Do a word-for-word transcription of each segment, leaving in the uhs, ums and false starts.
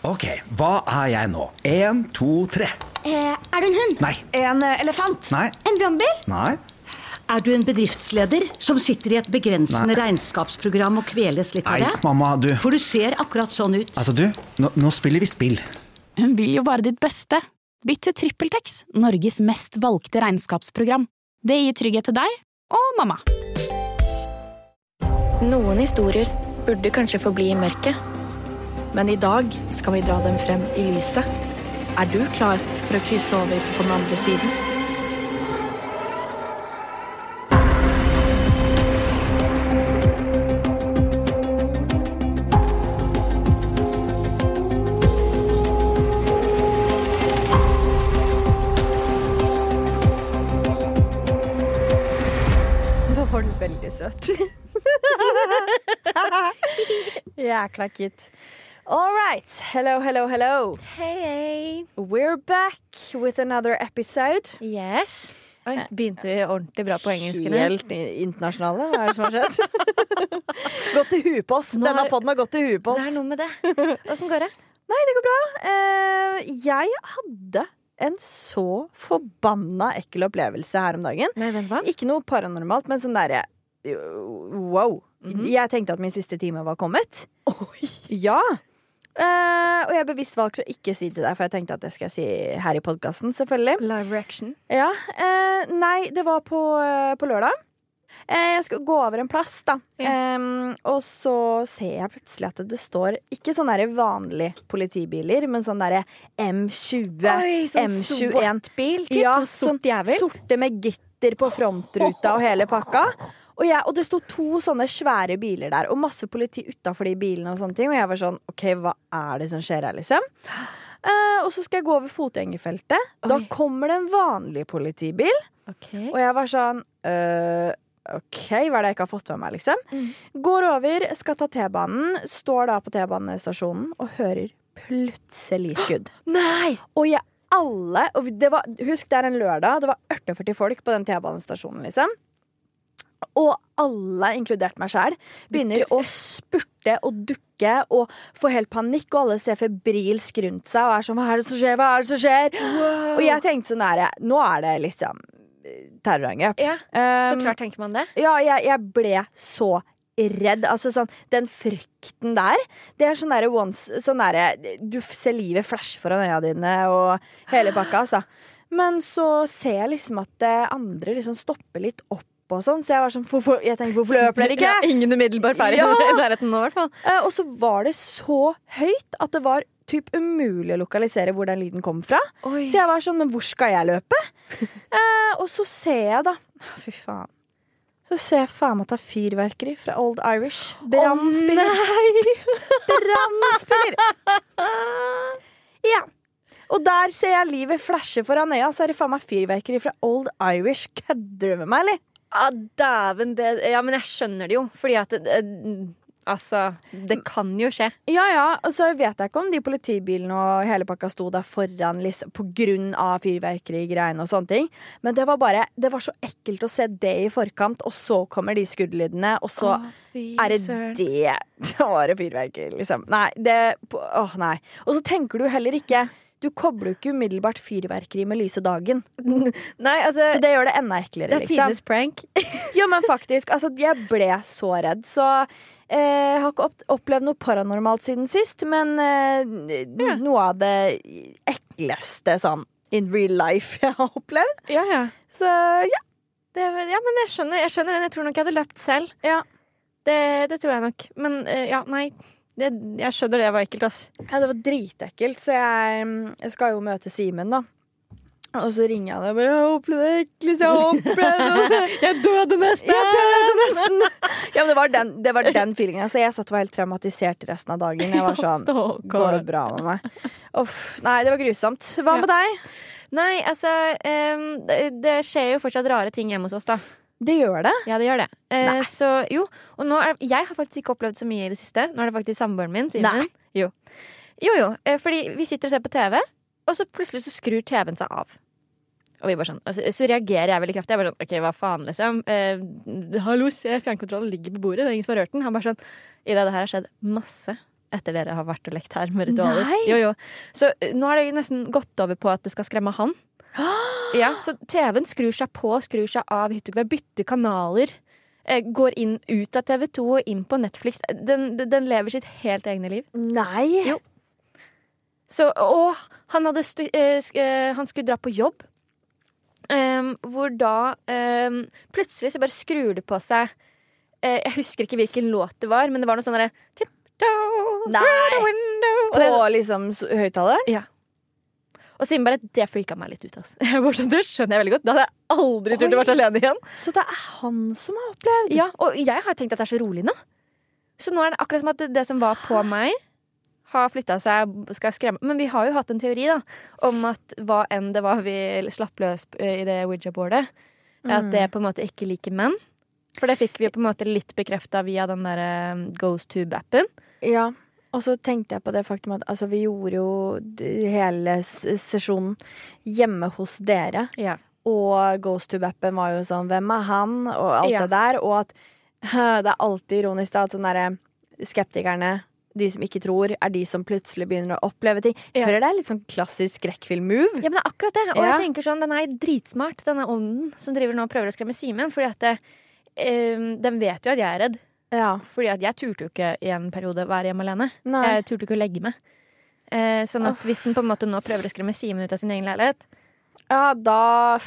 Ok, hva er jeg nå? En, to, tre. Eh, er du en hund? Nei. En uh, elefant? Nei. En brannbil? Nei. Er du en bedriftsleder som sitter i et begrensende Nei. regnskapsprogram og kveles litt av det? Nei, mamma, du. For du ser akkurat sånn ut. Altså, du, nå, nå spiller vi spill. Hun vil jo bare ditt beste. Bytt til TrippelTex, Norges mest valgte regnskapsprogram. Det gir trygghet til deg og mamma. Noen historier burde kanskje forbli i mørket. Men i dag skal vi dra dem frem i lyset. Er du klar for å krysse over på den andre siden? Nå var du veldig søt. Jækla kitt. All right. Hello, hello, hello. Hey, We're back with another episode. yes. Oi, begynte vi ordentlig bra på engelsk, eller? Helt i- internasjonale. Hva er det som har skjedd? Gått til huet på oss. Nå Denne er- podden har gått til huet på Det oss. er noe med det. Hvordan går det? Nei, det går bra. Eh, jeg hadde en så forbanna ekkel opplevelse her om dagen. Nei, vent, hva? Ikke noe paranormalt, men sånn derre wow. Mhm. Jeg tenkte at min siste time var kommet. Oi. Ja. Eh, og jeg har bevisst valgt å ikke si til deg, for jeg tenkte at det skal jeg si her i podcasten, selvfølgelig. Live reaction. Ja, eh, nei, det var på, eh, på lørdag. Eh, jeg skal gå over en plass, da. Ja. Em, og så ser jeg plutselig at det står ikke sånne der vanlige politibiler, men sånn derre M tjue, Oi, sånn M tjueen. sort bil, typ. Ja, sånn sort jævel. Sorte med gitter på frontruta og hele pakka. Og, jeg, og det sto to sånne svære biler der, og masse politi utenfor de bilene og sånne ting. Og jeg var sånn, ok, hva er det som skjer her, liksom? Eh, og så skal jeg gå over fotgjengerfeltet. Da Oi. kommer det en vanlig politibil. Ok. Og jeg var sånn øh, ok, hva er det jeg ikke har fått med meg, liksom? Mm. Går over, skal ta T-banen, står da på T-banestasjonen og hører plutselig skudd. Nei! Og jeg alle og det var, husk, det er en lørdag, det var førti folk på den T-banestasjonen, liksom. Og alle, inkludert meg selv, begynner å spurte og dukke og få helt panikk, og alle ser febrilsk rundt seg og er sånn, hva er det som skjer, hva er det som skjer? Wow. Og jeg tenkte sånn der, nå er det liksom terrorangrep. Ja, så Um, klart tenker man det. Ja, jeg, jeg ble så redd. Altså sånn, den frykten der, det er sånn derre once, sånn derre, du ser livet flash foran øya dine og hele pakka, altså. Men så ser jeg liksom at det andre liksom stopper litt opp og sånn, så jeg var sånn, hvorfor, jeg tenkte, hvorfor løper dere ikke? Ja, ingen umiddelbar færre Ja. i nærheten nå, i hvert fall. Eh, og så var det så høyt at det var typ umulig å lokalisere hvor den lyden kom fra. Oi. Så jeg var sånn, men hvor skal jeg løpe? eh, og så ser jeg da, fy faen, så ser jeg faen meg at det er fyrverkeri fra Old Irish. Brannspiller. Brannspiller. Ja. Og der ser jeg livet flashe foran øya, så er det faen meg fyrverkeri fra Old Irish. Kødder du med meg, eller? Ja, dæven, det, ja, men jeg skjønner det jo, fordi at det, altså, det kan jo skje. Ja, ja, og så vet jeg ikke om de politibilene og hele pakka sto der foran liksom, på grunn av fyrverkerigreiene og sånne ting. Men det var bare, det var så ekkelt å se det i forkant, og så kommer de skuddlydene, og så Å, fy er det søren. det. Det var det fyrverkeri, liksom. Nei, det, åh nei. Og så tenker du heller ikke, du kobler jo ikke umiddelbart fyrverkeri med lyse dagen. Nei, altså, Så det gjør det enda eklere, det er liksom. tidenes prank. Ja, men faktisk, altså, jeg ble så redd, så eh, jeg har ikke opp opplevd noe paranormalt siden sist, men eh, Ja. noe av det ekleste sånn in real life jeg har opplevd. Ja, ja. Så ja. Det, ja, men jeg skjønner, jeg skjønner den. Jeg tror nok jeg hadde løpt selv. Ja. Det, det tror jeg nok. Men eh, ja, nei. Det, jeg skjønner det var ekkelt, ass. Ja, det var dritekkelt, så jeg, jeg skal jo møte Simen, da. Og så ringer jeg og bare, jeg har opplevd det eklest, jeg har opplevd det. Jeg døde nesten! Jeg døde nesten! Ja, men det var den, det var den feelingen. Altså, jeg satt og var helt traumatisert resten av dagen. Jeg var sånn, går det bra med meg? Uff, nei, det var grusomt. Hva med deg? Nei, altså, em, det, det skjer jo fortsatt rare ting hjemme hos oss, da. Det gjør det. Ja, det gjør det. Eh, Nei. så jo, og nå er, jeg har faktisk ikke opplevd så mye i det siste. Nå er det faktisk samboeren min, Simen. Nei. Jo. Jo, jo, eh, fordi vi sitter og ser på T V, og så plutselig så skrur T V-en seg av. Og vi bare sånn, altså, så reagerer jeg veldig kraftig. Jeg bare sånn, ok, hva faen liksom? Eh, hallo, se, fjernkontrollen ligger på bordet, det er ingen som har rørt den. Han bare sånn, Ida, det her har skjedd masse etter dere har vært og lekt her med ritualer. Nei. Jo, jo. Så uh, nå har det nesten gått over på at det skal skremme han. Ja, så T V-en skrur seg på, skrur seg av, hyttekveld, bytter kanaler. Eh, går inn ut av T V to og inn på Netflix. Den, den lever sitt helt egne liv. Nei. Jo. Så, og han, hadde stu, eh, sk, eh, han skulle dra på jobb. Um, hvor da um, plutselig så bare skrur det på seg. uh, Jeg husker ikke hvilken låt det var, men det var noe sånn derre tiptoe Nei. through the window. Og På det, liksom s- høyttaleren? ja. Og siden bare det freaka meg litt ut. Altså. Jeg var sånn, det skjønner jeg veldig godt. Da hadde jeg aldri turt å være alene igjen. Så det er han som har opplevd? Ja, og jeg har tenkt at det er så rolig nå. Så nå er det akkurat som at det som var på meg, har flytta seg, skal skremme. Men vi har jo hatt en teori da om at hva enn det var vi slapp løs i det Ouija-boardet, at det på en måte ikke liker menn. For det fikk vi på en måte litt bekrefta via den der um, GhostTube-appen. Ja. Og så tenkte jeg på det faktum at altså, vi gjorde jo d- hele s- sesjonen hjemme hos dere. Ja. Og GhostTube-appen var jo sånn, hvem er han? Og alt Ja. det der. Og at det er alltid ironisk da, at sånne der, skeptikerne, de som ikke tror, er de som plutselig begynner å oppleve ting. Ja. For det er litt sånn klassisk skrekkfilm-move. Ja, men det er akkurat det. Og Ja. jeg tenker sånn, den er dritsmart, denne ånden som driver nå og prøver å skremme Simen. Fordi at det, um, den vet jo at jeg er redd. Ja. Fordi at jeg turte jo ikke i en periode være hjemme alene. Nei. Jeg turte ikke å legge meg. Eh, sånn at hvis den på en måte nå prøver å skremme Simen ut av sin egen leilighet, Ja, da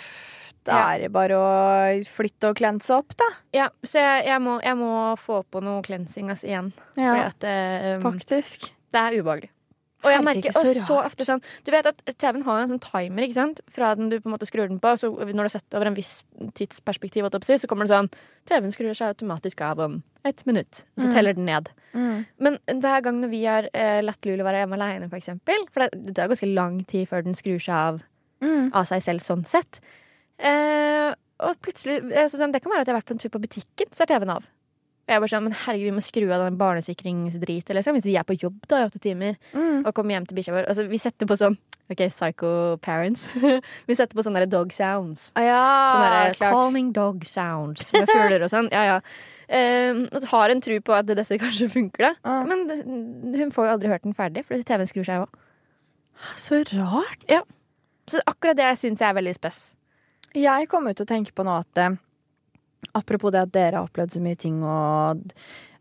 Da Ja. er det bare å flytte og klense opp, da. ja, så jeg, jeg, må, jeg må få på noe cleansing altså, igjen. Ja, Fordi at eh, faktisk. det er ubehagelig. Og jeg Herregud, merker, og så så rart. ofte sånn du vet at T V-en har en sånn timer, ikke sant? Fra den du på en måte skrur den på, så når du har sett over en viss tidsperspektiv, så kommer det sånn T V-en skrur seg automatisk av om ett minutt. Og så Mm. teller den ned. Mm. Men hver gang når vi har eh, latt Lulu være hjemme alene, for eksempel, for det, det tar ganske lang tid før den skrur seg av Mm. av seg selv sånn sett. Eh, og plutselig eh, så sånn, det kan være at jeg har vært på en tur på butikken, så er T V-en av. Og jeg er bare sånn, men herregud, vi må skru av den barnesikringsdritet, liksom, hvis vi er på jobb da, i åtte timer, Mm. og kommer hjem til bikkja vår. Altså, vi setter på sånn, ok, psycho parents. Vi setter på sånne der dog sounds. Ah, ja, Sånne der klart. calming dog sounds med fugler og sånn. Ja, ja. Um, og har en tro på at dette kanskje funker, da. Ja. Men det, hun får jo aldri hørt den ferdig, for T V-en skrur seg jo av. Så rart. Så akkurat det syns jeg er veldig spes. Jeg kommer til å tenke på nå at eh, apropos det at dere har opplevd så mye ting, og d-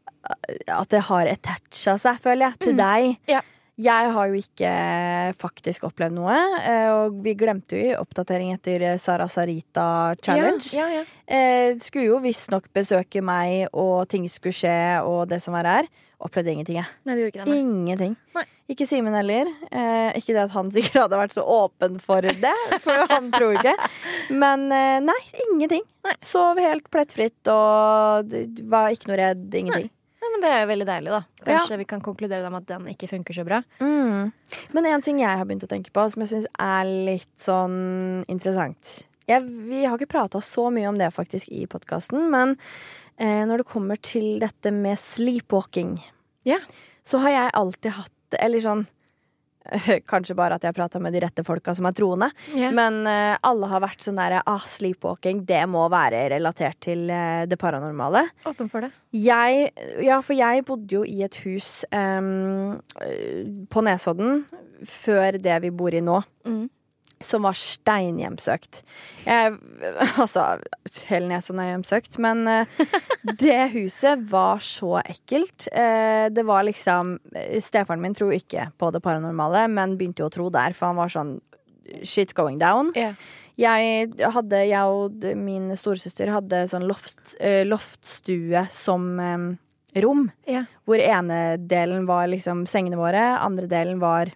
at det har attacha seg, føler jeg, til Mm. deg. Ja. Jeg har jo ikke faktisk opplevd noe, eh, og vi glemte jo i oppdatering etter eh, Sara Sarita Challenge. Ja, ja, ja. Eh, skulle jo visstnok besøke meg, og ting skulle skje, og det som var her. Opplevde ingenting, jeg. Nei, det gjorde ikke det. Nei. Ingenting. Nei. Ikke Simen heller. Eh, ikke det at han sikkert hadde vært så åpen for det, for han tror ikke. Men eh, nei, ingenting. Sov helt plettfritt og d- var ikke noe redd. Ingenting. Nei, men det er jo veldig deilig, da. Kanskje vi kan konkludere med at den ikke funker så bra. Mm. Men en ting jeg har begynt å tenke på, som jeg syns er litt sånn interessant. Jeg, vi har ikke prata så mye om det faktisk i podkasten, men eh, når det kommer til dette med sleepwalking, Ja. så har jeg alltid hatt Eller sånn kanskje bare at jeg har prata med de rette folka som er troende. Ja. Men eh, alle har vært sånn der ah, sleepwalking, det må være relatert til eh, det paranormale. Åpen for det. Jeg, ja, for jeg bodde jo i et hus em, på Nesodden før det vi bor i nå, Mm. som var steinhjemsøkt. Jeg, altså, hele Nesodden er hjemsøkt, men eh, det huset var så ekkelt. Eh, det var liksom Stefaren min tror ikke på det paranormale, men begynte jo å tro der, for han var sånn shit's going down. Ja. Jeg hadde, jeg og min storesøster hadde sånn loft, eh, loftstue som eh, rom, Ja. hvor ene delen var liksom sengene våre, andre delen var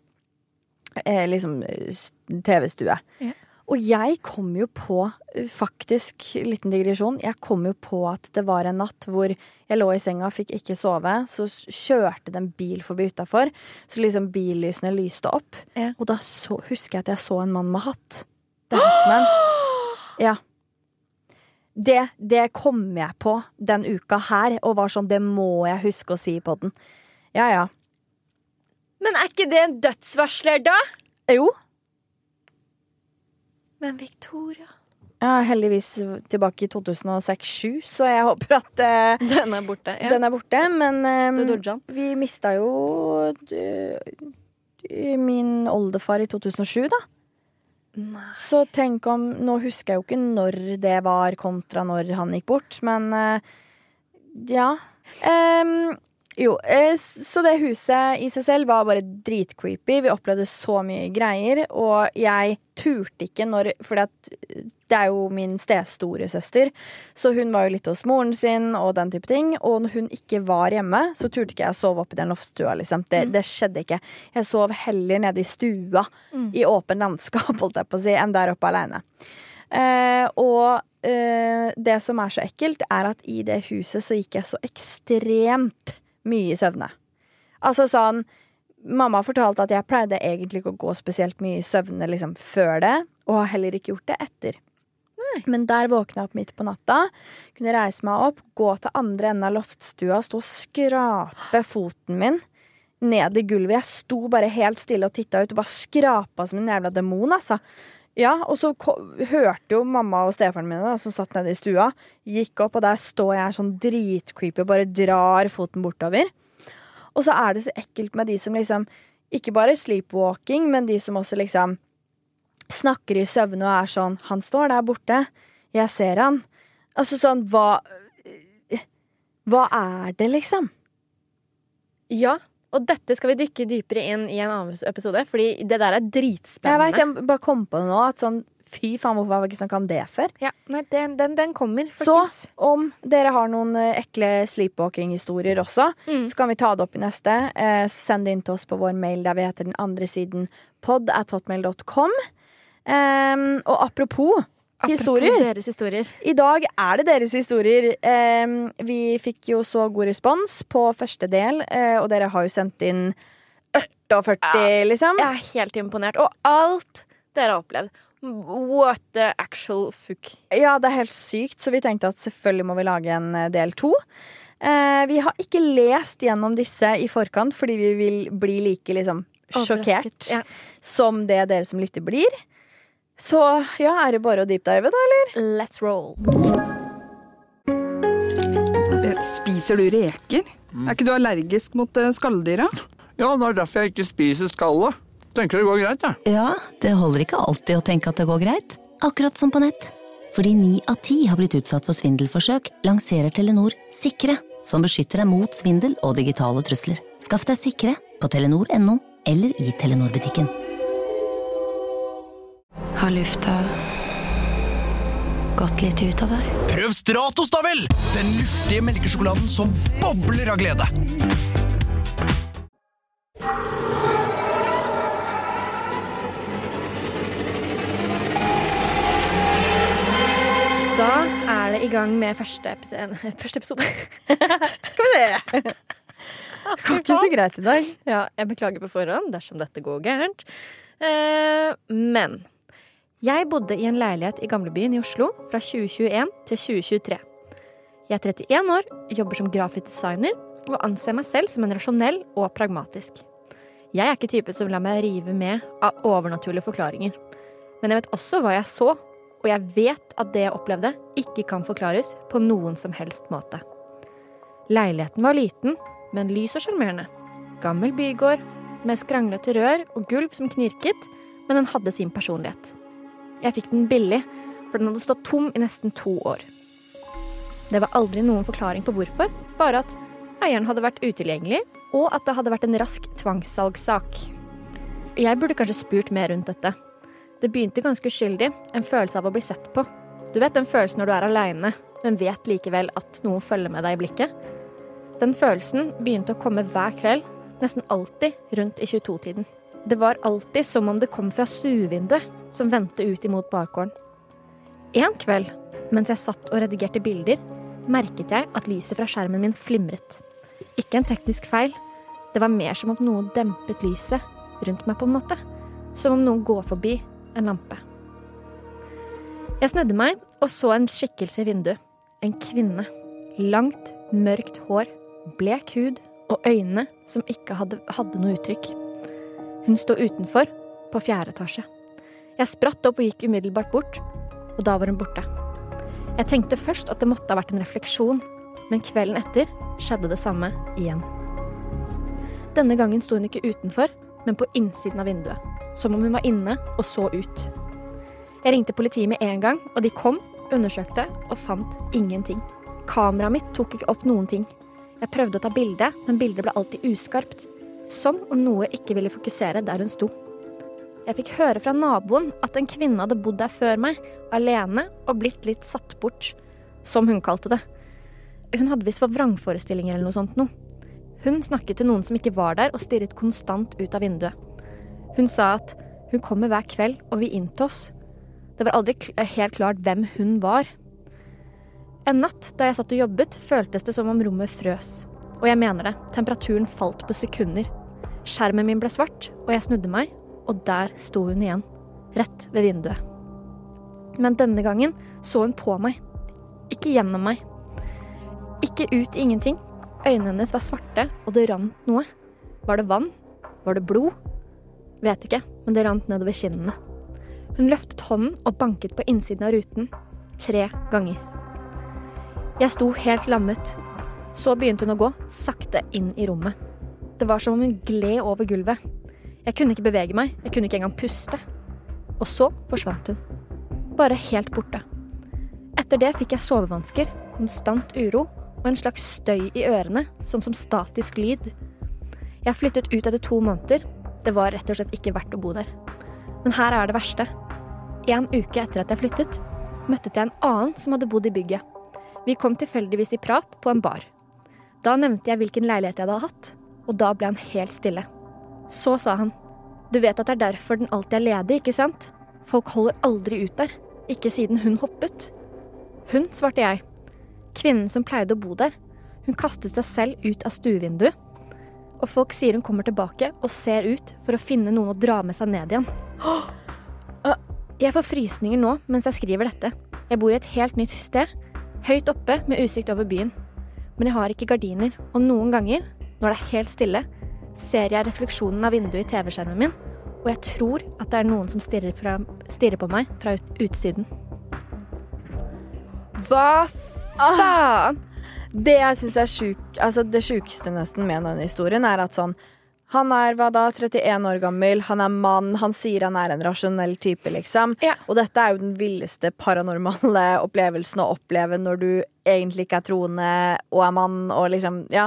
eh, liksom eh, T V-stue. Ja. Og jeg kom jo på, eh, faktisk, liten digresjon, jeg kom jo på at det var en natt hvor jeg lå i senga, fikk ikke sove, så s- kjørte det en bil forbi utenfor, så liksom billysene lyste opp, Ja. og da så, husker jeg at jeg så en mann med hatt. The Hatman. Ja. Det, det kom jeg på den uka her, og var sånn, det må jeg huske å si på den. Ja, ja. Men er ikke det en dødsvarsler, da? Jo. Men Victoria Ja, heldigvis tilbake i to tusen og seks til to tusen og sju, så jeg håper at uh, Den er borte. Ja. den er borte. Men um, vi mistet jo uh, min oldefar i to tusen og sju, da. Nei. Så tenk om, nå husker jeg jo ikke når det var kontra når han gikk bort, men uh, ja. Um, jo, uh, så det huset i seg selv var bare dritcreepy. Vi opplevde så mye greier, og jeg turte ikke når, for det er jo min stestore søster, så hun var jo litt hos moren sin og den type ting, og når hun ikke var hjemme, så turte ikke jeg å sove oppe i den loftstua, liksom. Det, mm. det skjedde ikke. Jeg sov heller nede i stua, mm. i åpen landskap, holdt jeg på å si, enn der oppe alene. Uh, og uh, det som er så ekkelt, er at i det huset så gikk jeg så ekstremt mye i søvne. Altså sånn, mamma fortalte at jeg pleide egentlig ikke å gå spesielt mye i søvne liksom før det, og har heller ikke gjort det etter. Nei. Men der våkna jeg opp midt på natta, kunne reise meg opp, gå til andre enden av loftstua, stå og skrape foten min ned i gulvet. Jeg sto bare helt stille og tittet ut og bare skrapa som en jævla demon, altså. Ja, og så hørte jo mamma og stefaren mine da, som satt nede i stua, gikk opp, og der står jeg sånn dritcreepy og bare drar foten bortover. Og så er det så ekkelt med de som liksom, ikke bare sleepwalking, men de som også liksom snakker i søvne og er sånn, han står der borte, jeg ser han. Altså sånn, hva, hva er det liksom? Ja, og dette skal vi dykke dypere inn i en annen episode, fordi det der er dritspennende. Jeg vet, jeg bare kom på det nå, at sånn, fy faen, hvorfor var vi ikke snakket om det før? Ja, nei, den, den, den kommer, Så folkens. om dere har noen ekle sleepwalking-historier også, mm. så kan vi ta det opp i neste. Eh, send det inn til oss på vår mail, der vi heter den andre siden pod at hotmail dot com. Eh, og apropos, apropos historier. Deres historier. I dag er det deres historier. Eh, vi fikk jo så god respons på første del, eh, og dere har jo sendt inn førti, ja, liksom. Jeg er helt imponert. Og alt dere har opplevd. What the actual fuck. Ja, det er helt sykt, så vi tenkte at selvfølgelig må vi lage en del to. Eh, vi har ikke lest gjennom disse i forkant, fordi vi vil bli like liksom sjokkert, ja, som det dere som lytter blir. Så ja, er det bare å deepdive da, eller? Let's roll. Spiser du reker? Mm. Er ikke du allergisk mot uh, skalldyra? Ja, det er derfor jeg ikke spiser skallet. Tenker det går greit, ja. Ja, det holder ikke alltid å tenke at det går greit. Akkurat som på nett. Fordi ni av ti har blitt utsatt for svindelforsøk, lanserer Telenor Sikre, som beskytter deg mot svindel og digitale trusler. Skaff deg Sikre på telenor punktum no eller i Telenor-butikken. Har lufta gått litt ut av deg? Prøv Stratos da vel! Den luftige melkesjokoladen som bobler av glede. Da er det i gang med første episode. Første episode. Skal vi se. Det går ikke så greit i dag. Ja, jeg beklager på forhånd dersom dette går gærent. Eh, men jeg bodde i en leilighet i Gamlebyen i Oslo fra tjue tjueen til tjue tjuetre. Jeg er trettien år, jobber som grafisk designer og anser meg selv som en rasjonell og pragmatisk. Jeg er ikke typen som lar meg rive med av overnaturlige forklaringer. Men jeg vet også hva jeg så, og jeg vet at det jeg opplevde ikke kan forklares på noen som helst måte. Leiligheten var liten, men lys og sjarmerende. Gammel bygård med skranglete rør og gulv som knirket, men den hadde sin personlighet. Jeg fikk den billig, for den hadde stått tom i nesten to år. Det var aldri noen forklaring på hvorfor, bare at eieren hadde vært utilgjengelig, og at det hadde vært en rask tvangssalgssak. Jeg burde kanskje spurt mer rundt dette. Det begynte ganske uskyldig, en følelse av å bli sett på. Du vet den følelsen når du er alene, men vet likevel at noen følger med deg i blikket. Den følelsen begynte å komme hver kveld, nesten alltid rundt i tjueto-tiden. Det var alltid som om det kom fra stuevinduet, som vendte ut imot bakgården. En kveld, mens jeg satt og redigerte bilder, merket jeg at lyset fra skjermen min flimret. Ikke en teknisk feil, det var mer som om noen dempet lyset rundt meg på en måte. Som om noen går forbi en lampe. Jeg snudde meg og så en skikkelse i vinduet. En kvinne. Langt, mørkt hår, blek hud og øyne som ikke hadde, hadde noe uttrykk. Hun stod utenfor, på fjerde etasje. Jeg spratt opp og gikk umiddelbart bort, og da var hun borte. Jeg tenkte først at det måtte ha vært en refleksjon, men kvelden etter skjedde det samme igjen. Denne gangen sto hun ikke utenfor, men på innsiden av vinduet, som om hun var inne og så ut. Jeg ringte politiet med en gang, og de kom, undersøkte og fant ingenting. Kameraet mitt tok ikke opp noen ting. Jeg prøvde å ta bilde, men bildet ble alltid uskarpt, som om noe ikke ville fokusere der hun sto. Jeg fikk høre fra naboen at en kvinne hadde bodd der før meg, alene og blitt litt satt bort, som hun kalte det. Hun hadde visst for vrangforestillinger eller noe sånt nå. Hun snakket til noen som ikke var der og stirret konstant ut av vinduet. Hun sa at hun kommer hver kveld og vil inn til oss. Det var aldri helt klart hvem hun var. En natt da jeg satt og jobbet, føltes det som om rommet frøs. Og jeg mener det, temperaturen falt på sekunder. Skjermen min ble svart, og jeg snudde meg, og der sto hun igjen, rett ved vinduet. Men denne gangen så hun på meg, ikke gjennom meg. Ikke ut i ingenting. Øynene hennes var svarte, og det rant noe. Var det vann? Var det blod? Vet ikke, men det rant nedover kinnene. Hun løftet hånden og banket på innsiden av ruten. Tre ganger. Jeg sto helt lammet. Så begynte hun å gå, sakte inn i rommet. Det var som om hun gled over gulvet. Jeg kunne ikke bevege meg, jeg kunne ikke engang puste. Og så forsvant hun. Bare helt borte. Etter det fikk jeg sovevansker, konstant uro, og en slags støy i ørene, sånn som statisk lyd. Jeg flyttet ut etter to måneder. Det var rett og slett ikke verdt å bo der. Men her er det verste. En uke etter at jeg flyttet, møtte jeg en annen som hadde bodd i bygget. Vi kom tilfeldigvis i prat på en bar. Da nevnte jeg hvilken leilighet jeg hadde hatt, og da ble han helt stille. Så sa han, du vet at det er derfor den alltid er ledig, ikke sant? Folk holder aldri ut der, ikke siden hun hoppet. Hun, svarte jeg. Kvinnen som pleide å bo der, hun kastet seg selv ut av stuevinduet, og folk sier hun kommer tilbake og ser ut for å finne noen å dra med seg ned igjen. Jeg får frysninger nå mens jeg skriver dette. Jeg bor i et helt nytt sted, høyt oppe med utsikt over byen. Men jeg har ikke gardiner, og noen ganger, når det er helt stille, ser jeg refleksjonen av vinduet i T V-skjermen min, og jeg tror at det er noen som stirrer, fra, stirrer på meg fra ut, utsiden. Hva faen? Det jeg synes er syk, altså det sykeste nesten med denne historien er at sånn, han er hva da, trettien år gammel, han er mann, han sier han er en rasjonell type liksom, ja. Og dette er jo den villeste paranormale opplevelsen å oppleve når du egentlig ikke er troende og er mann og liksom, ja.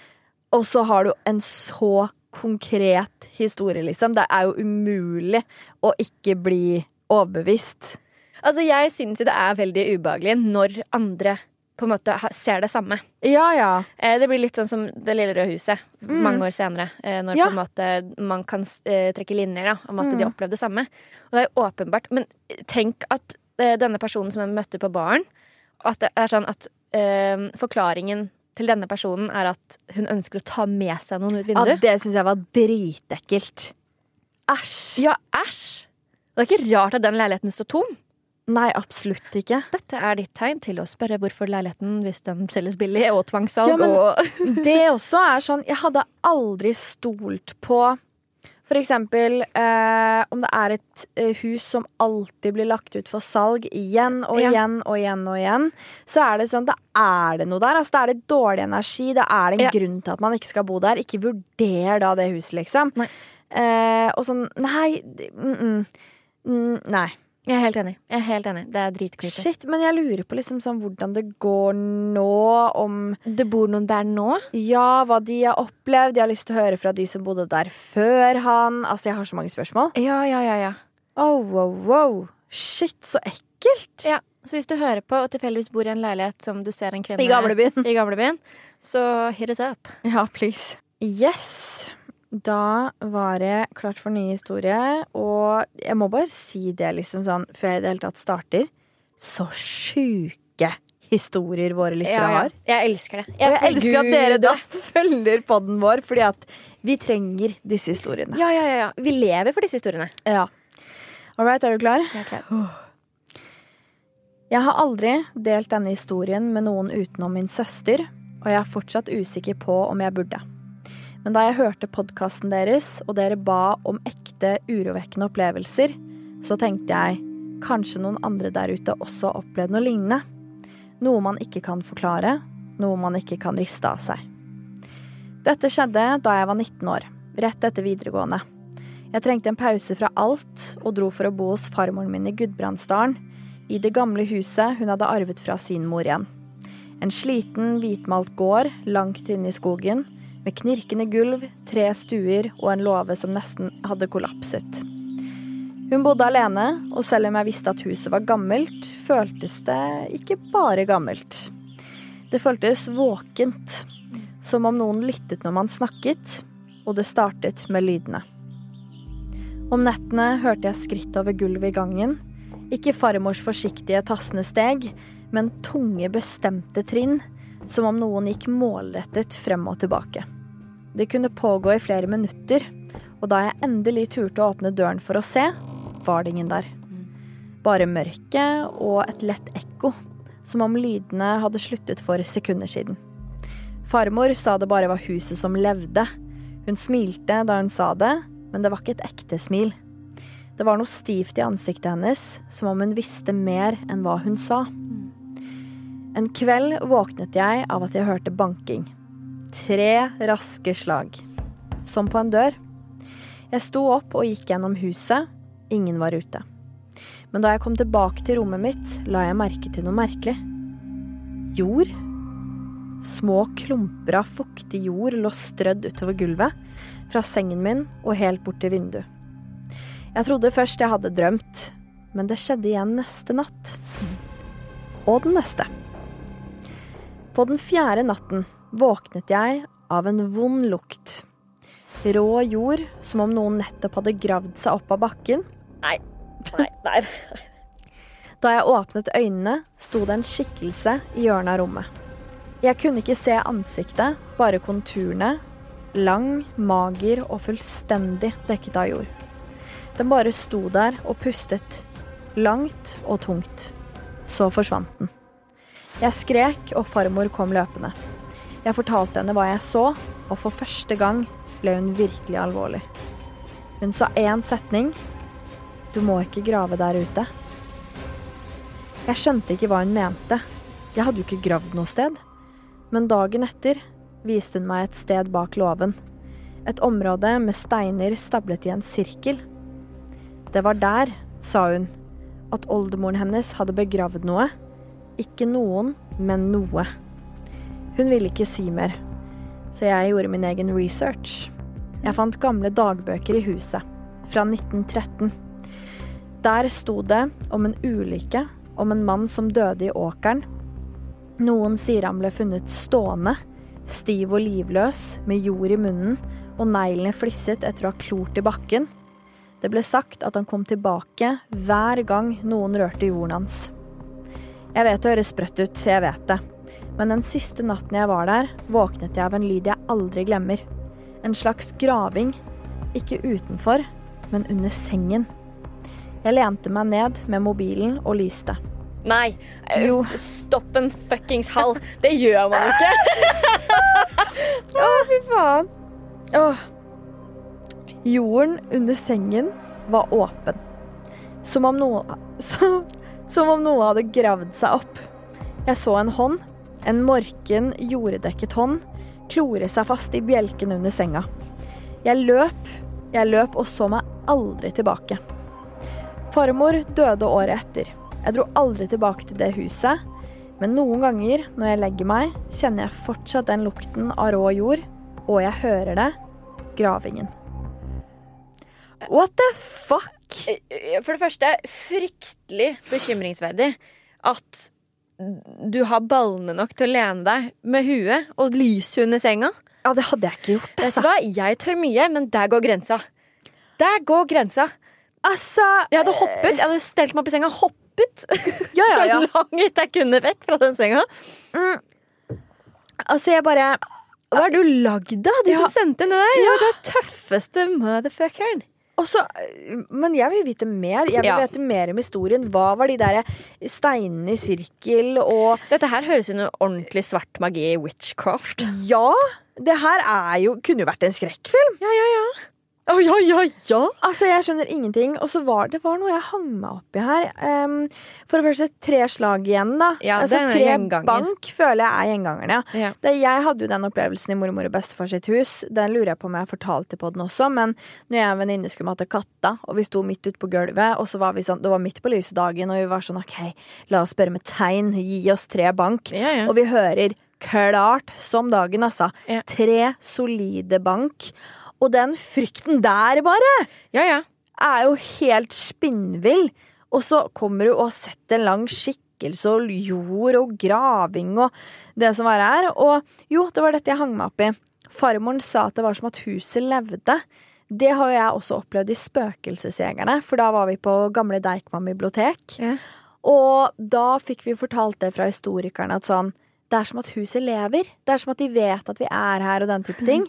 Og så har du en så konkret historie liksom, det er jo umulig å ikke bli overbevist. Altså jeg synes jo det er veldig ubehagelig når andre på en måte ser det samme. Ja, ja. Eh, det blir litt sånn som Det lille røde huset, mm. mange år senere, eh, når ja. På en måte man kan eh, trekke linjer da, om at mm. de opplevde det samme. Og det er jo åpenbart, men tenk at eh, denne personen som jeg møtte på baren, at det er sånn at eh, forklaringen til denne personen er at hun ønsker å ta med seg noen ut vinduet. Ja, det synes jeg var dritekkelt. Æsj. Ja, æsj. Det er ikke rart at den leiligheten står tom. Nei, absolutt ikke. Dette er ditt tegn til å spørre hvorfor leiligheten, hvis den selges billig, og tvangssalg. Ja, men og det også er sånn, jeg hadde aldri stolt på, for eksempel, eh, om det er et eh, hus som alltid blir lagt ut for salg igjen og ja. igjen og igjen og igjen, så er det sånn, da er det noe der. Altså, da er det dårlig energi, da er det en ja. grunn til at man ikke skal bo der. Ikke vurder da det huset, liksom. Nei. Eh, og sånn, nei, mm, mm, mm, nei. Jeg er helt enig. Jeg er helt enig. Det er dritkrypet. Shit, men jeg lurer på liksom sånn hvordan det går nå, om det bor noen der nå? Ja, hva de har opplevd. Jeg har lyst til å høre fra de som bodde der før han. Altså, jeg har så mange spørsmål. Ja, ja, ja, ja. Oh, wow, wow. Shit, så ekkelt. Ja, så hvis du hører på og tilfeldigvis bor i en leilighet som du ser en kvinne I gamlebyen, i gamlebyen, så hit us up. Ja, please. Yes. Da var det klart for ny historie, og jeg må bare si det liksom sånn, før jeg i det hele tatt starter, så syke historier våre lyttere ja, ja. har. Jeg elsker det. Jeg, og jeg elsker at dere da følger podden vår, fordi at vi trenger disse historiene. Ja, ja, ja. Vi lever for disse historiene. Ja. Alright, er du klar? Jeg er klar. Jeg har aldri delt denne historien med noen utenom min søster, og jeg er fortsatt usikker på om jeg burde. Men da jeg hørte podcasten deres, og dere ba om ekte urovekkende opplevelser, så tenkte jeg, kanskje noen andre der ute også har opplevd noe lignende. Noe man ikke kan forklare, noe man ikke kan riste av seg. Dette skjedde da jeg var nitten år, rett etter videregående. Jeg trengte en pause fra alt og dro for å bo hos farmoren min i Gudbrandsdalen, i det gamle huset hun hadde arvet fra sin mor igjen. En sliten, hvitmalt gård langt inne i skogen, med knirkende gulv, tre stuer og en låve som nesten hadde kollapset. Hun bodde alene, og selv om jeg visste at huset var gammelt, føltes det ikke bare gammelt. Det føltes våkent, som om noen lyttet når man snakket, og det startet med lydene. Om nettene hørte jeg skritt over gulvet i gangen, ikke farmors forsiktige tassende steg, men tunge bestemte trinn, som om noen gikk målrettet frem og tilbake. Det kunne pågå i flere minutter, og da jeg endelig turte å åpne døren for å se, var det ingen der. Bare mørke og et lett ekko, som om lydene hadde sluttet for sekunder siden. Farmor sa det bare var huset som levde. Hun smilte da hun sa det, men det var ikke et ekte smil. Det var noe stivt i ansiktet hennes, som om hun visste mer enn hva hun sa. En kveld våknet jeg av at jeg hørte banking. Tre raske slag. Som på en dør. Jeg sto opp og gikk gjennom huset. Ingen var ute. Men da jeg kom tilbake til rommet mitt, la jeg merke til noe merkelig. Jord. Små klumper av fuktig jord lå strødd utover gulvet, fra sengen min og helt bort til vinduet. Jeg trodde først jeg hadde drømt, men det skjedde igjen neste natt. Og den neste. På den fjerde natten våknet jeg av en vond lukt. Rå jord, som om noen nettopp hadde gravd seg opp av bakken. Nei, nei, der. Da jeg åpnet øynene, sto det en skikkelse i hjørnet av rommet. Jeg kunne ikke se ansiktet, bare konturene, lang, mager og fullstendig dekket av jord. Den bare sto der og pustet, langt og tungt. Så forsvant den. Jeg skrek, og farmor kom løpende. Jeg fortalte henne hva jeg så, og for første gang ble hun virkelig alvorlig. Hun sa en setning: «Du må ikke grave der ute». Jeg skjønte ikke hva hun mente. Jeg hadde jo ikke gravd noe sted. Men dagen etter viste hun meg et sted bak låven. Et område med steiner stablet i en sirkel. Det var der, sa hun, at oldemoren hennes hadde begravd noe. Ikke noen, men noe. Hun ville ikke si mer, så jeg gjorde min egen research. Jeg fant gamle dagbøker i huset, fra nitten tretten. Der sto det om en ulykke, om en mann som døde i åkeren. Noen sier han ble funnet stående, stiv og livløs, med jord i munnen, og neglene flisset etter å ha klort i bakken. Det ble sagt at han kom tilbake hver gang noen rørte jorden hans. Jeg vet det høres sprøtt ut, jeg vet det. Men den siste natten jeg var der, våknet jeg av en lyd jeg aldri glemmer. En slags graving, ikke utenfor, men under sengen. Jeg lente meg ned med mobilen og lyste. Nei, jo. Stopp en fuckings hall. Det gjør man ikke. Å, fy faen. Åh. Jorden under sengen var åpen. Som om noe, som, som om noe hadde gravd seg opp. Jeg så en hånd, en morken, jorddekket hånd, klore seg fast i bjelken under senga. Jeg løp, jeg løp og så meg aldri tilbake. Farmor døde året etter. Jeg dro aldri tilbake til det huset, men noen ganger når jeg legger meg, kjenner jeg fortsatt den lukten av rå jord, og jeg hører det, gravingen. What the fuck? For det første, fryktelig bekymringsverdig at du har ballene nok til å lene deg med huet og lyse under senga. Ja, det hadde jeg ikke gjort. Vet du hva? Jeg tør mye, men der går grensa. Der går grensa. Altså, jeg hadde hoppet, jeg hadde stelt meg opp i senga, hoppet ja, ja, ja. så langt jeg kunne vekk fra den senga. Mm. Altså, jeg bare... Hva er du lagd da? Du ja. Som sendte inn det der? Ja. Du er tøffeste motherfuckeren. Også, men jeg vil vite mer. Jeg vil ja. Vite mer om historien. Hva var de der steinene i sirkel og... Dette her høres jo noe ordentlig svart magi i witchcraft. Ja, det her er jo, kunne jo vært en skrekkfilm. Ja, ja, ja. Oh, ja, ja, ja. Altså, jeg skjønner ingenting. Og så var det var noe jeg hang meg opp i her. Um, for det første, tre slag igjen, da. Ja, altså, det er tre gjenganger. bank føler jeg er gjengangeren, ja. Ja. Det, jeg hadde jo den opplevelsen i mormor og bestefar sitt hus. Den lurer jeg på om jeg fortalte på den også. Men når jeg og en venninne skulle mate katta, og vi sto midt ute på gulvet, og så var vi sånn, det var midt på lysedagen, og vi var sånn, ok, la oss spørre med tegn, gi oss tre bank. Ja, ja. Og vi hører klart som dagen, altså. Ja. Tre solide bank. Og den frykten der bare Ja, ja. er jo helt spinnvill. Og så kommer du og har sett en lang skikkelse og jord og graving og det som var her. Og jo, det var dette jeg hang meg opp i. Farmoren sa at det var som at huset levde. Det har jo jeg også opplevd i Spøkelsesjegerne, for da var vi på gamle Deichman bibliotek. Ja. Og da fikk vi fortalt det fra historikerne at sånn, det er som at huset lever. Det er som at de vet at vi er her og den type ting.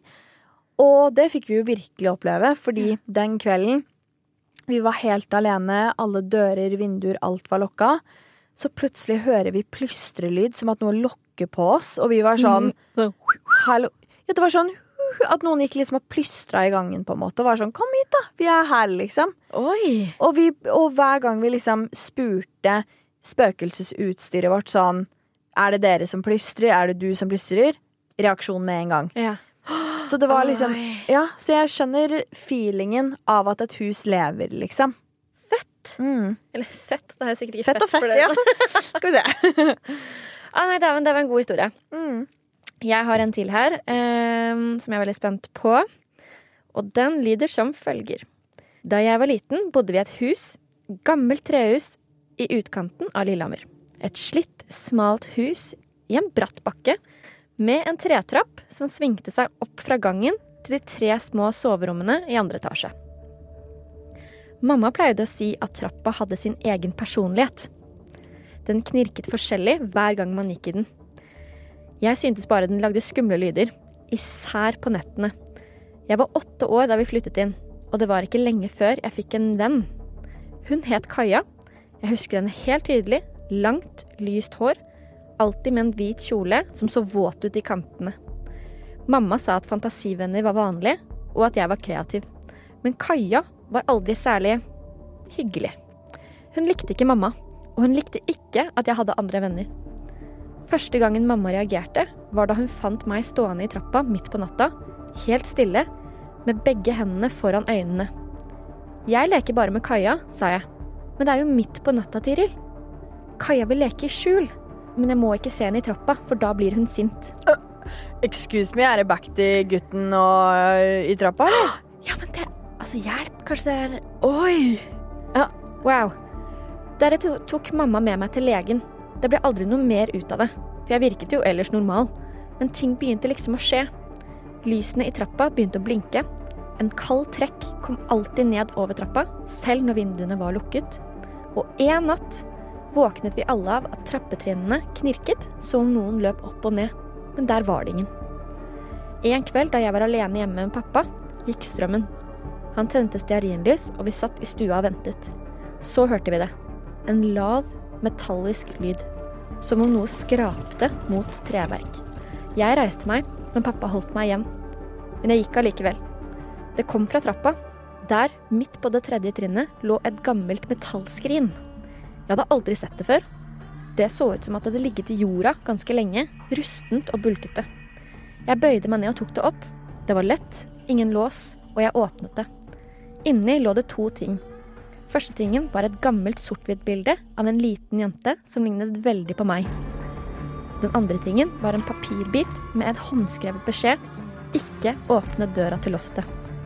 Og det fikk vi jo virkelig oppleve, fordi den kvelden vi var helt alene, alle dører, vinduer, alt var lokka. Så plutselig hører vi plystrelyd som at noe lokker på oss, og vi var sånn, hallo. Ja, det var sånn, at noen gikk liksom og plystra i gangen på en måte, og var sånn, kom hit da, vi er her liksom. Oi. Og, vi, og hver gang vi liksom spurte spøkelsesutstyret vårt sånn, er det dere som plystrer, er det du som plystrer? Reaksjon med en gang. Ja. Så det var liksom, Oi. ja, så jeg skjønner feelingen av at et hus lever, liksom. Fett. Mm. Eller fett, det er sikkert ikke Fett fett. og fett, for det. ja. Skal vi se. ah, nei, det var, det var en god historie. Mm. Jeg har en til her, eh, som jeg er veldig spent på. Og den lyder som følger. Da jeg var liten, bodde vi i et hus, gammelt trehus, i utkanten av Lillehammer. Et slitt, smalt hus i en bratt bakke, med en tretrapp som svingte seg opp fra gangen til de tre små soverommene i andre etasje. Mamma pleide å si at trappa hadde sin egen personlighet. Den knirket forskjellig hver gang man gikk i den. Jeg syntes bare den lagde skumle lyder, især på nettene. Jeg var åtte år da vi flyttet inn, og det var ikke lenge før jeg fikk en venn. Hun het Kaja. Jeg husker henne helt tydelig, langt, lyst hår, alltid med en hvit kjole som så våt ut i kantene. Mamma sa at fantasivenner var vanlig, og at jeg var kreativ. Men Kaja var aldri særlig hyggelig. Hun likte ikke mamma, og hun likte ikke at jeg hadde andre venner. Første gangen mamma reagerte var da hun fant meg stående i trappa midt på natta, helt stille, med begge hendene foran øynene. Jeg leker bare med Kaja, sa jeg. Men det er jo midt på natta, Tiril. Kaja vil leke i skjul. Men jeg må ikke se henne i trappa, for da blir hun sint. Uh, excuse me, er det back til gutten og uh, i trappa, eller? Ja, men det, altså hjelp, kanskje det er... Oi! Ja. Wow. Deretter tok mamma med meg til legen. Det ble aldri noe mer ut av det, for jeg virket jo ellers normal. Men ting begynte liksom å skje. Lysene i trappa begynte å blinke. En kald trekk kom alltid ned over trappa, selv når vinduene var lukket. Og en natt våknet vi alle av at trappetrinnene knirket som om noen løp opp og ned, men der var det ingen. En kveld da jeg var alene hjemme med pappa, gikk strømmen. Han tente stearinlys, og vi satt i stua og ventet. Så hørte vi det. En lav, metallisk lyd, som om noe skrapte mot treverk. Jeg reiste meg, men pappa holdt meg igjen. Men jeg gikk allikevel. Det kom fra trappa. Der, midt på det tredje trinnet, lå et gammelt metallskrin. Jeg hadde aldri sett det før. Det så ut som at det hadde ligget i jorda ganske lenge, rustent og bulkete. Jeg bøyde meg ned og tok det opp. Det var lett, ingen lås, og jeg åpnet det. Inni lå det to ting. Første tingen var et gammelt sort-hvitt bilde av en liten jente som lignet veldig på meg. Den andre tingen var en papirbit med et håndskrevet beskjed: ikke åpne døra til loftet.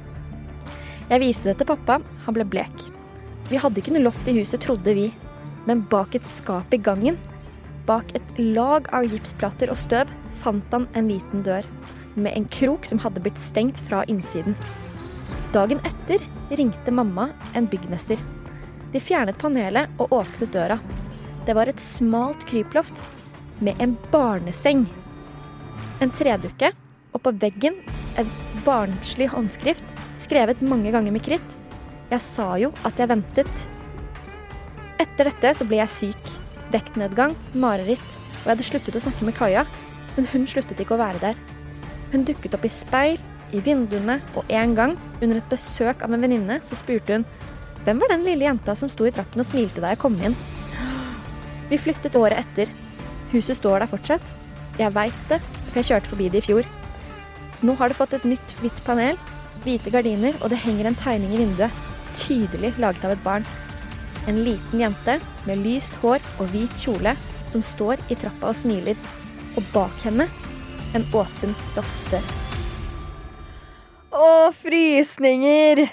Jeg viste det til pappa, han ble blek. Vi hadde ikke noe loft i huset, trodde vi. Men bak et skap i gangen, bak et lag av gipsplater og støv, fant han en liten dør, med en krok som hadde blitt stengt fra innsiden. Dagen etter ringte mamma en byggmester. De fjernet panelet og åpnet døra. Det var et smalt kryploft med en barneseng. En tredukke, og på veggen en barnslig håndskrift, skrevet mange ganger med kritt. Jeg sa jo at jeg ventet. Etter dette så ble jeg syk, vektnedgang, mareritt, og jeg hadde sluttet å snakke med Kaja, men hun sluttet ikke å være der. Hun dukket opp i speil, i vinduene, og en gang, under et besøk av en venninne, så spurte hun, hvem var den lille jenta som sto i trappen og smilte da jeg kom inn? Vi flyttet året etter. Huset står der fortsatt. Jeg vet det, for jeg kjørte forbi det i fjor. Nå har det fått et nytt hvitt panel, hvite gardiner, og det henger en tegning i vinduet, tydelig laget av et barn. En liten jente med lyst hår og hvit kjole som står i trappa og smiler, og bak henne en åpen loftdør. Å, frysninger!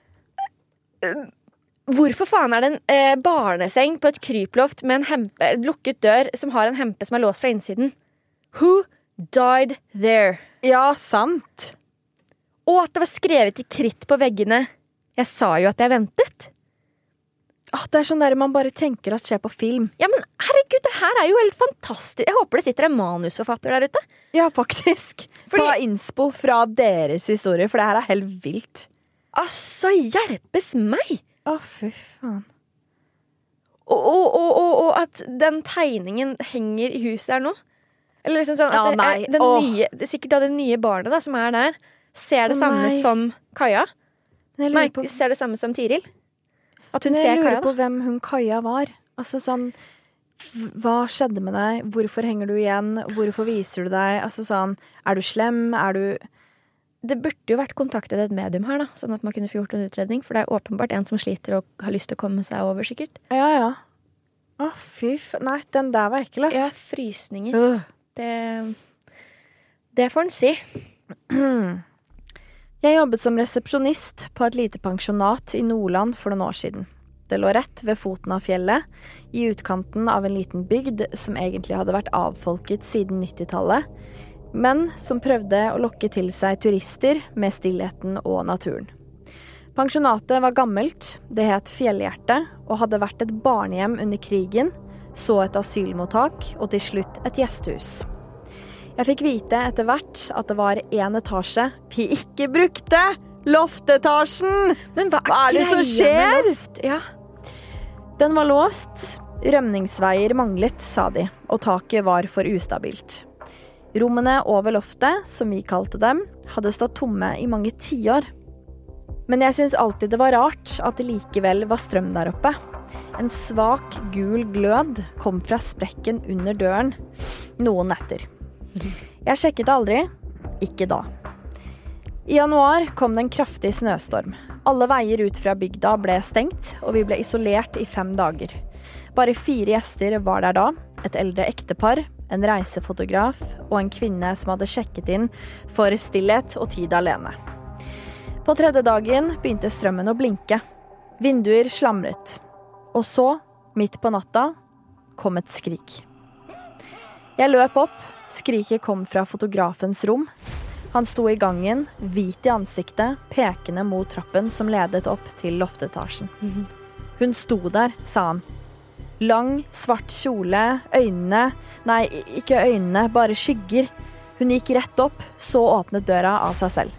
Hvorfor faen er det en eh, barneseng på et kryploft med en hempe, lukket dør som har en hempe som er låst fra innsiden? Who died there? Ja, sant. Og at det var skrevet i kritt på veggene. Jeg sa jo at jeg ventet. Åh, det er sånn der man bare tenker at skjer på film. Ja, men herregud, det her er jo helt fantastisk. Jeg håper det sitter en manusforfatter der ute. Ja, faktisk. Fordi... Ta innspo fra deres historie, for det her er helt vilt. Altså, hjelpes meg! Å, fy faen. Og, og, og, og, og at den tegningen henger i huset der nå. Eller liksom sånn at ja, det, nei. er, den nye, det er sikkert da det nye barnet da, som er der, ser det Å, samme nei. som Kaja. Nei, på... ser det samme som Tiril. At hun Men ser jeg lurer Kaja, da. på hvem hun Kaja var. Altså sånn, hva skjedde med deg? Hvorfor henger du igjen? Hvorfor viser du deg? Altså sånn, er du slem? Er du... Det burde jo vært kontaktet et medium her, da, sånn at man kunne få gjort en utredning, for det er åpenbart en som sliter og har lyst til å komme seg over, sikkert. Ja, ja. Å, fy f... Nei, den der var ekkel, ass. Ja, frysninger. Uh. Det... Det får en si. Jeg jobbet som resepsjonist på et lite pensjonat i Nordland for noen år siden. Det lå rett ved foten av fjellet, i utkanten av en liten bygd som egentlig hadde vært avfolket siden nittitallet, men som prøvde å lokke til seg turister med stillheten og naturen. Pensjonatet var gammelt, det het Fjellhjerte, og hadde vært et barnehjem under krigen, så et asylmottak og til slutt et gjestehus. Jeg fikk vite etter hvert at det var en etasje vi ikke brukte! Loftetasjen! Men hva, hva er det som skjer? Loft? Ja. Den var låst, rømningsveier manglet, sa de, og taket var for ustabilt. Rommene over loftet, som vi kalte dem, hadde stått tomme i mange tiår. Men jeg synes alltid det var rart at det likevel var strøm der oppe. En svak, gul glød kom fra sprekken under døren noen netter. Jeg sjekket aldri, ikke da. I januar kom det en kraftig snøstorm. Alle veier ut fra bygda ble stengt, og vi ble isolert i fem dager. Bare fire gjester var der da, et eldre ektepar, en reisefotograf og en kvinne som hadde sjekket inn for stillhet og tid alene. På tredje dagen begynte strømmen å blinke. Vinduer slamret. Og så, midt på natta, kom et skrik. Jeg løp opp. Skriket kom fra fotografens rom. Han sto i gangen, hvit i ansiktet, pekende mot trappen som ledet opp til loftetasjen. Hun sto der, sa han. Lang, svart kjole, øynene, nei, ikke øynene, bare skygger. Hun gikk rett opp, så åpnet døra av seg selv.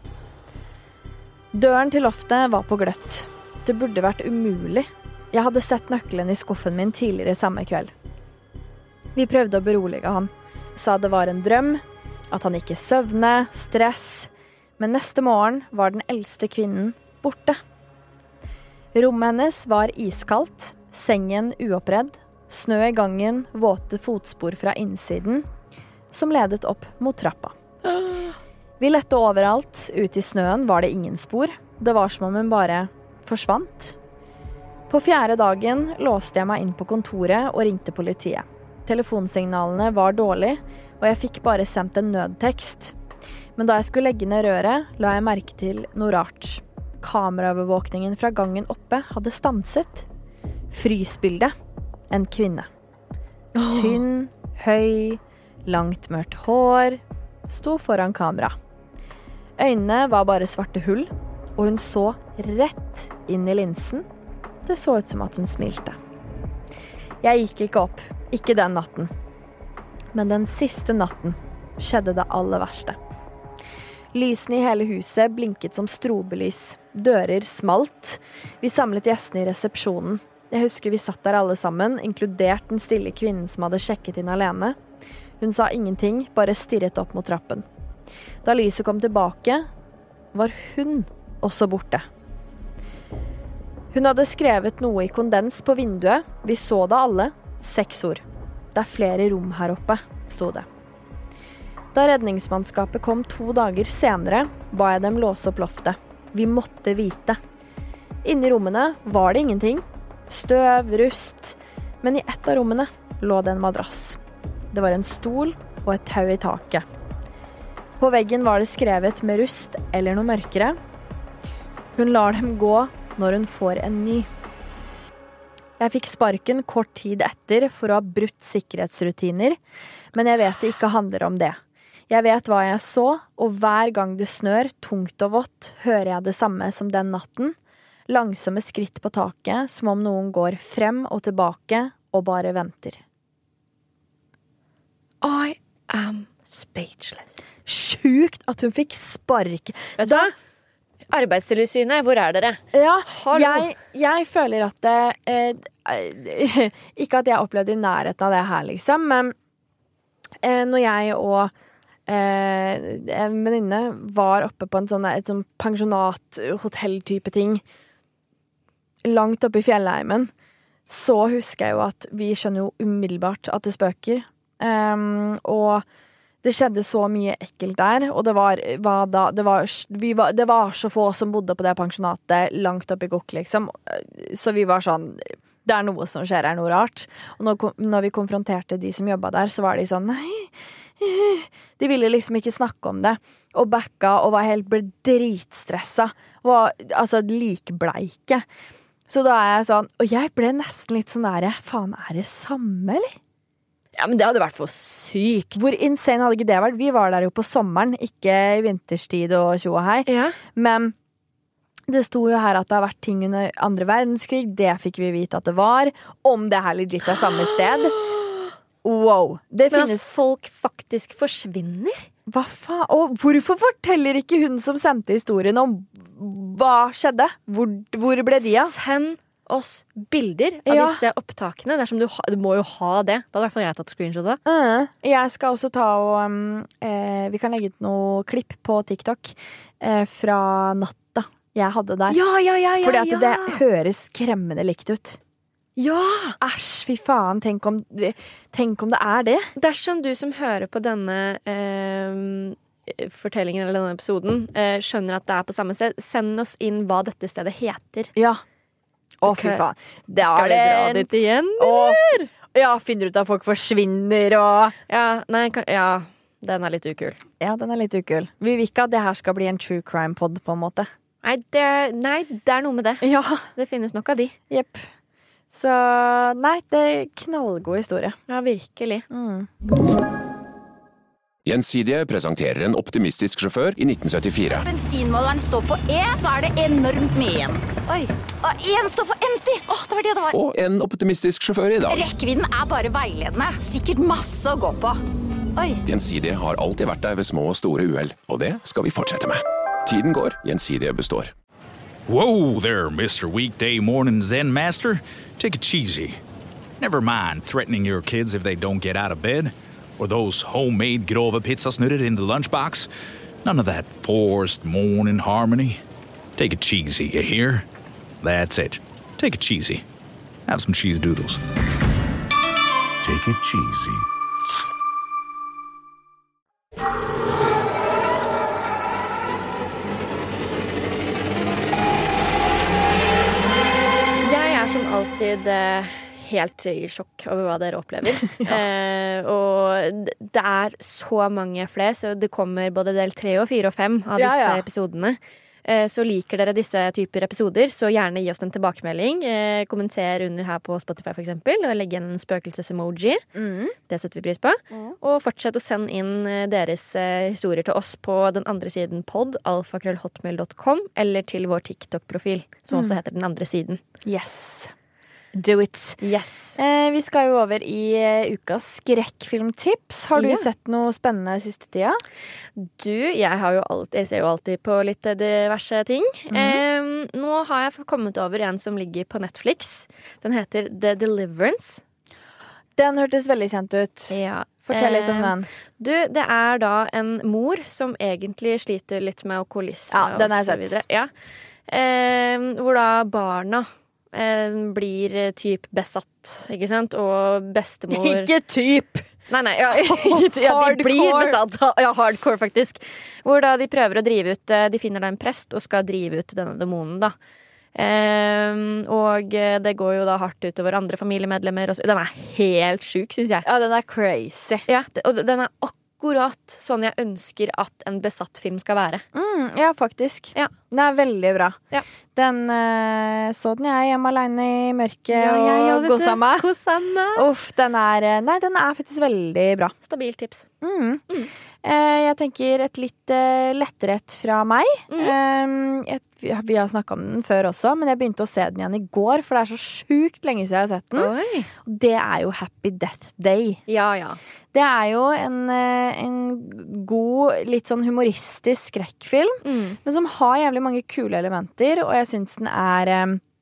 Døren til loftet var på gløtt. Det burde vært umulig. Jeg hadde sett nøkkelen i skuffen min tidligere samme kveld. Vi prøvde å berolige han. Sa det var en drøm, at han ikke søvne, stress. Men neste morgen var den eldste kvinnen borte. Rommet hennes var iskaldt. Sengen uoppredd, snø i gangen, våte fotspor fra innsiden, som ledet opp mot trappa. Vi lette overalt, ut i snøen var det ingen spor. Det var som om hun bare forsvant. På fjerde dagen låste jeg meg inn på kontoret og ringte politiet. Telefonsignalene var dårlige, og jeg fikk bare sendt en nødtekst. Men da jeg skulle legge ned røret, la jeg merke til noe rart. Kameraovervåkningen fra gangen oppe hadde stanset. Frysbilde. En kvinne. Tynn, høy, langt mørkt hår, sto foran kamera. Øynene var bare svarte hull, og hun så rett inn i linsen. Det så ut som at hun smilte. Jeg gikk ikke opp, ikke den natten. Men den siste natten skjedde det aller verste. Lysene i hele huset blinket som strobelys. Dører smalt. Vi samlet gjestene i resepsjonen. Jeg husker vi satt der alle sammen, inkludert den stille kvinnen som hadde sjekket inn alene. Hun sa ingenting, bare stirret opp mot trappen. Da lyset kom tilbake, var hun også borte. Hun hadde skrevet noe i kondens på vinduet. Vi så det alle. Seks ord. Det er flere rom her oppe, sto det. Da redningsmannskapet kom to dager senere, ba jeg dem låse opp loftet. Vi måtte vite. Inne i rommene var det ingenting. Støv, rust. Men i ett av rommene lå det en madrass. Det var en stol og et tau i taket. På veggen var det skrevet med rust eller noe mørkere. Hun lar dem gå når hun får en ny. Jeg fikk sparken kort tid etter for å ha brutt sikkerhetsrutiner, men jeg vet det ikke handler om det. Jeg vet hva jeg så, og hver gang det snør, tungt og vått, hører jeg det samme som den natten. Langsomme skritt på taket, som om noen går frem og tilbake og bare venter. I am speechless. Sjukt at hun fikk spark. Vet du hva? Arbeidstilsynet, hvor er dere? Ja, jeg, jeg føler at det eh, ikke at jeg opplevde i nærheten av det her, liksom, men eh, når jeg og eh, en venninne var oppe på en sånn, et sånn pensjonat, hotell-type ting, langt oppe i fjellheimen, så husker jeg jo at vi skjønner jo umiddelbart at det spøker. Um, og det skjedde så mye ekkelt der, og det var, var, da, det var, vi var, det var så få som bodde på det pensjonatet langt oppe i Gokk, liksom. Så vi var sånn, det er noe som skjer, er noe rart. Og når, når vi konfronterte de som jobbet der, så var de sånn, nei, de ville liksom ikke snakke om det. Og backa og var helt, ble dritstresset. Var, altså, likbleike. Så da er jeg sånn, og jeg ble nesten litt sånn der, faen, er det samme, eller? Ja, men det hadde vært for sykt. Hvor insane hadde ikke det vært? Vi var der jo på sommeren, ikke i vinterstid og tjo og hei. Ja. Men det sto jo her at det har vært ting under andre verdenskrig. Det fikk vi vite at det var. Om det her legit er samme sted. Wow. Det men finnes... at folk faktisk forsvinner? Hva faen? Og hvorfor forteller ikke hun som sendte historien om hva skjedde? Hvor, hvor ble de av? Send oss bilder av Ja. disse opptakene. Dersom du, ha, du må jo ha det. Da hadde i hvert fall jeg tatt screenshot av. Uh, jeg skal også ta og um, eh, vi kan legge ut noe klipp på TikTok eh, fra natta jeg hadde der. Ja, ja, ja, ja, Fordi at ja. det høres skremmende likt ut. Ja! Æsj, fy faen. Tenk om, tenk om det er det. Dersom du som hører på denne eh, fortellingen eller denne episoden eh, skjønner at det er på samme sted, send oss inn hva dette stedet heter. Ja. Å, fy faen. Det Skal vi dra dit igjen, eller? Ja, finner ut at folk forsvinner og Ja, nei, kan, ja, den er litt ukul. Ja, den er litt ukul. Vi vil ikke at det her skal bli en true crime-pod, på en måte. Nei det, nei, det er noe med det. Ja. Det finnes nok av de. Jepp. Så nei, det er knallgod historie. Ja, virkelig. Mm. Gjensidige presenterer en optimistisk sjåfør i nitten syttifire. Bensinmåleren står på E, så er det enormt mye igjen. Oi, og en står for empty. Åh, det var det det var. Og en optimistisk sjåfør i dag. Rekkevidden er bare veiledende. Sikkert masse å gå på. Oi. Gjensidige har alltid vært der ved små og store uhell, og det skal vi fortsette med. Tiden går, Gjensidige består. Whoa there, Mister Weekday Morning Zen Master. Take it cheesy. Never mind threatening your kids if they don't get out of bed. Or those homemade grove pizzasnurrer in the lunchbox. None of that forced morning harmony. Take it cheesy, you hear? That's it. Take it cheesy. Have some cheese doodles. Take it cheesy. Jeg er som alltid eh, helt i sjokk over hva dere opplever. ja. eh, og det er så mange flere, så det kommer både del tre og fire og fem av Ja, disse ja. episodene. Eh, så liker dere disse typer episoder, så gjerne gi oss en tilbakemelding. Eh, kommenter under her på Spotify for eksempel, og legg en spøkelses-emoji. Mm. Det setter vi pris på. Og fortsett å sende inn eh, deres eh, historier til oss på den andre siden pod, alfakrøll hotmail dot com, eller til vår TikTok-profil, som Mm. også heter den andre siden. Yes. Do it. Yes. Eh, vi skal jo over i eh, ukas skrekkfilmtips. Har du Ja. sett noe spennende siste tida? Du, jeg, har jo alltid, jeg ser jo alltid på litt diverse ting. Mhm. eh, nå har jeg kommet over en som ligger på Netflix. Den heter The Deliverance. Den hørtes veldig kjent ut. Ja. Fortell litt om den. Du, det er da en mor som egentlig sliter litt med alkoholisme. Ja, den har jeg og så sett. videre. Ja. Eh, hvor da barna eh, blir typ besatt, ikke sant? Og bestemor... Ikke typ! Nei, nei, ja, ja, de blir besatt. Ja, hardcore, faktisk. Hvor da de prøver å drive ut, de finner da en prest og skal drive ut denne demonen, da. Um, og det går jo da hardt utover andre familiemedlemmer og så. Den er helt syk, synes jeg. Ja, den er crazy. Ja, og den er akkurat sånn jeg ønsker at en besatt film skal være. Mm, ja, faktisk. Ja. Den er veldig bra. Ja. Den uh, så den jeg hjemme alene i mørket Ja, jeg og også, gosa meg. Kosa meg. Uff, den er, nei, den er faktisk veldig bra. Stabilt tips. Mm. Mm. Uh, jeg tenker et litt uh, letterett fra meg. Mm. Um, jeg, vi har snakket om den før også, men jeg begynte å se den igjen i går, for det er så sjukt lenge siden jeg har sett den. Oi. Og det er jo Happy Death Day. Ja, ja. Det er jo en, en god, litt sånn humoristisk skrekkfilm, mm. men som har jævlig mange kule elementer, og jeg synes den er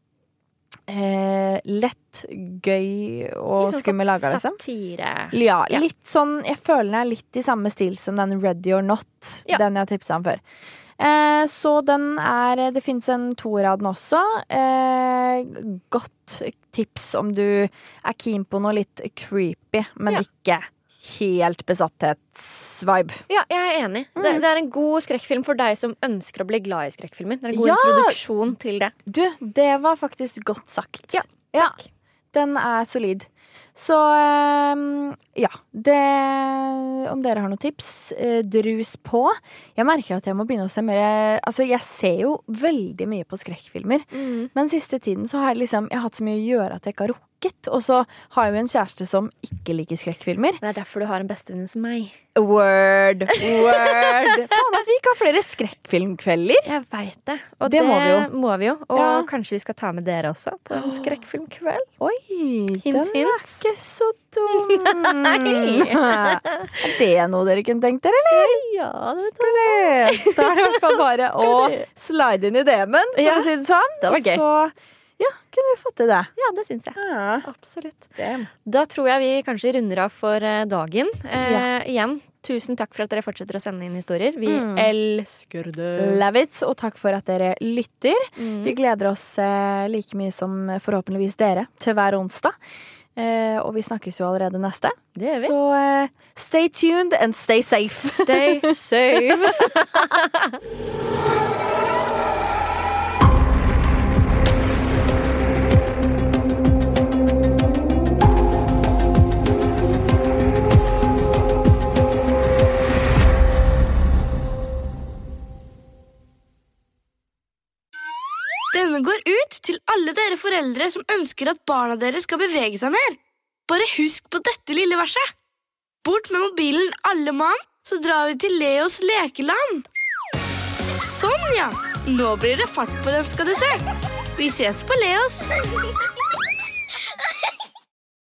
eh, lett, gøy og sånn skummel laget, liksom. Satire. Ja, Ja. litt sånn, jeg føler den er litt i samme stil som den Ready or Not, Ja. den jeg tipset om før. Eh, så den er, det finnes en toer av den også. Eh, godt tips om du er keen på noe litt creepy, men Ja. ikke helt besatthetsvibe. Ja, jeg er enig. Mm. Det, det er en god skrekkfilm for deg som ønsker å bli glad i skrekkfilmer. Det er en god Ja! introduksjon til det. Du, det var faktisk godt sagt. Ja, ja. Den er solid. Så um, ja, det, om dere har noen tips, uh, drus på. Jeg merker at jeg må begynne å se mer. Altså, jeg ser jo veldig mye på skrekkfilmer, Mm. men siste tiden så har jeg liksom, jeg har hatt så mye å gjøre at jeg ikke har rukket. Og så har jeg jo en kjæreste som ikke liker skrekkfilmer. Det er derfor du har en bestevenn som meg. Word, word. Faen at vi ikke har flere skrekkfilmkvelder. Jeg vet det. Og Det det, må vi jo. må vi jo. Og Ja. kanskje vi skal ta med dere også på en skrekkfilmkveld. Oi, Hint, den er hint. ikke så dum. Er det noe dere kunne tenkt dere, eller? Ja, det Skal vi se. Da er det i hvert fall bare å slide inn i D M-en, for Ja. å si det sånn. Det var Og så, ja, kunne vi fått til det. Ja, det syns jeg. Ja. Absolutt. Damn. Da tror jeg vi kanskje runder av for eh, dagen. Eh, Ja. Igjen, tusen takk for at dere fortsetter å sende inn historier. Vi Mm. elsker det. Love it, og takk for at dere lytter. Mm. Vi gleder oss eh, like mye som forhåpentligvis dere til hver onsdag. Eh, og vi snakkes jo allerede neste. Det gjør vi. Så eh, stay tuned and stay safe. Stay safe. Denne går ut til alle dere foreldre som ønsker at barna deres skal bevege seg mer. Bare husk på dette lille verset. Bort med mobilen alle mann, så drar vi til Leos lekeland. Sånn, ja. Nå blir det fart på dem, skal du se. Vi ses på Leos.